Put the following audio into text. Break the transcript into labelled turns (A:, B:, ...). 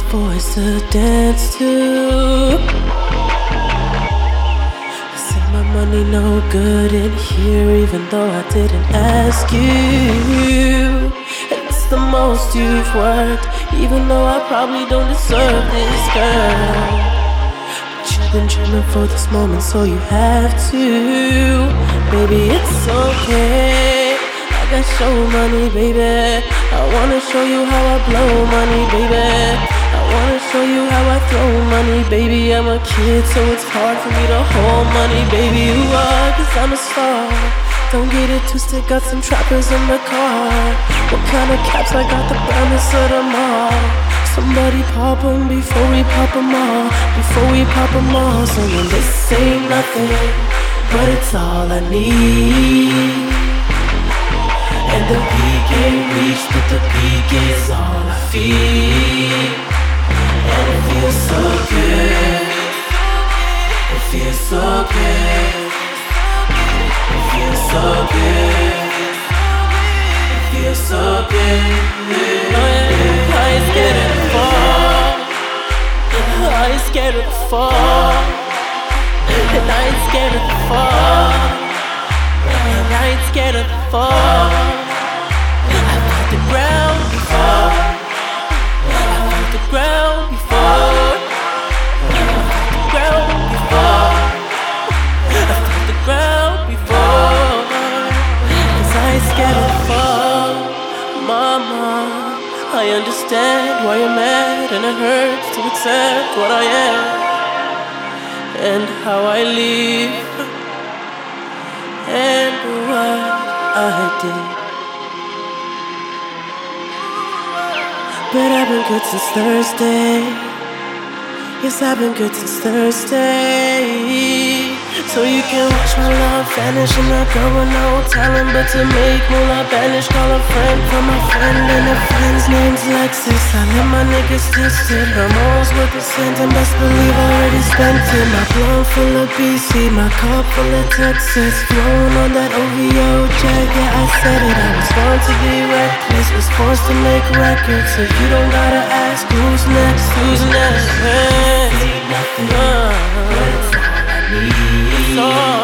A: voice to dance to. I said my money no good in here, even though I didn't ask you. It's the most you've worked, even though I probably don't deserve this, girl. But you've been dreaming for this moment, so you have to. Baby, it's okay, I got show money, baby. I wanna show you how I blow money, baby. I wanna show you how I throw money, baby. I'm a kid, so it's hard for me to hold money, baby. You are, 'cause I'm a star. Don't get it twisted, got some trappers in the car. What kind of caps? I got the brightness of them all. Somebody pop them before we pop them all. Before we pop them all. Saying this ain't nothing, but it's all I need. And the peak ain't reached, but the peak is all I feel. And it feels so good. It feels so good. It feels so good. It feels so good. I ain't scared of the fall. I ain't scared of the fall. And I ain't scared of the fall. And I ain't scared of the fall. I've hit the ground before. I've hit the ground before. I've hit the ground before. I've hit the ground before. 'Cause I ain't scared of the fall. Mama, I understand why you're mad, and it hurts to accept what I am and how I live and what I did. But I've been good since Thursday. Yes, I've been good since Thursday. So you can watch my love vanish. I'm not going no talent, but to make moolah banish. Call a friend from my friend, and a friend's name's Lexus. I let my niggas test it. I'm always with the cent, and best believe I already spent it. My blood full of BC, my cup full of Texas. Flown on that OVO jet, yeah, I said it. I was born to be reckless, was forced to make records. So you don't gotta ask who's next, who's next.
B: Ain't nothing, but it's all I need.
A: It's all